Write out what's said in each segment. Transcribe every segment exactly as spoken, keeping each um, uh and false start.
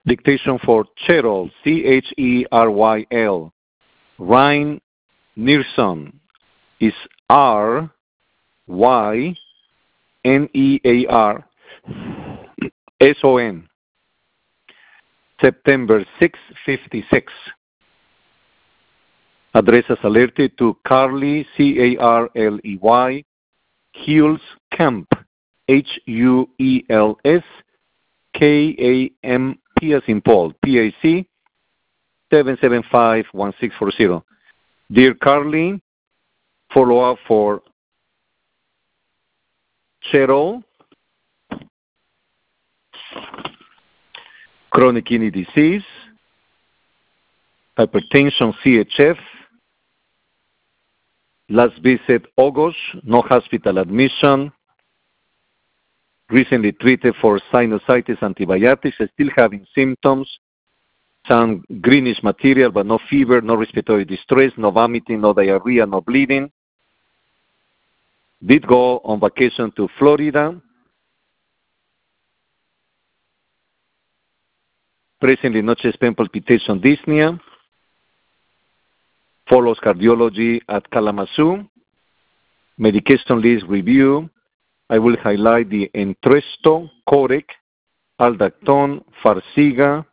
Dictation for Cheryl, C H E R Y L. Ryan Nearson is R Y N E A R S O N. September sixth, fifty-six. Addresses alerted to Carly, C A R L E Y, Huels Camp, H U E L S, K A M P as in Paul, P A C, seven seven five, one six four zero. Dear Carly, follow-up for Cheryl, chronic kidney disease, hypertension, C H F, last visit August, no hospital admission, recently treated for sinusitis, antibiotics, still having symptoms, some greenish material, but no fever, no respiratory distress, no vomiting, no diarrhea, no bleeding. Did go on vacation to Florida. Presently no chest pain, palpitation, dyspnea. Follows cardiology at Kalamazoo. Medication list review. I will highlight the Entresto, Corec, Aldactone, Farxiga,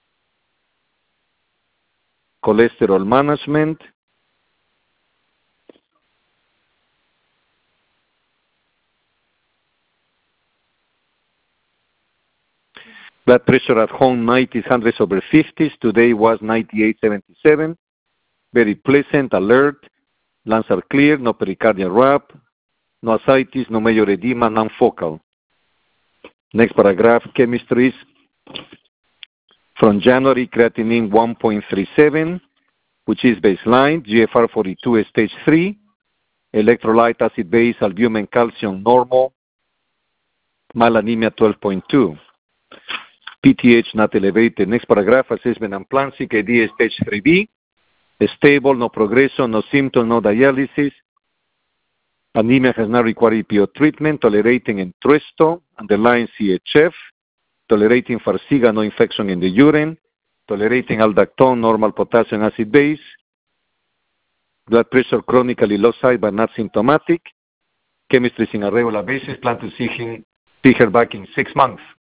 cholesterol management, blood pressure at home nineties, hundreds over fifties. Today was ninety-eight seventy-seven. Very pleasant, alert. Lungs are clear, no pericardial rub, no ascites, no major edema, non-focal. Next paragraph, chemistries. From January, creatinine one point three seven, which is baseline, G F R forty-two, stage three, electrolyte acid-base, albumin, calcium, normal, malanemia twelve point two. P T H not elevated. Next paragraph, assessment and plan, C K D stage three B, stable, no progression, no symptom, no dialysis. Anemia has not required E P O treatment, tolerating Entresto, underlying C H F, tolerating Farxiga, no infection in the urine, tolerating Aldactone, normal potassium acid base, blood pressure chronically low side but not symptomatic, chemistry in a regular basis, plan to see, him, see her back in six months.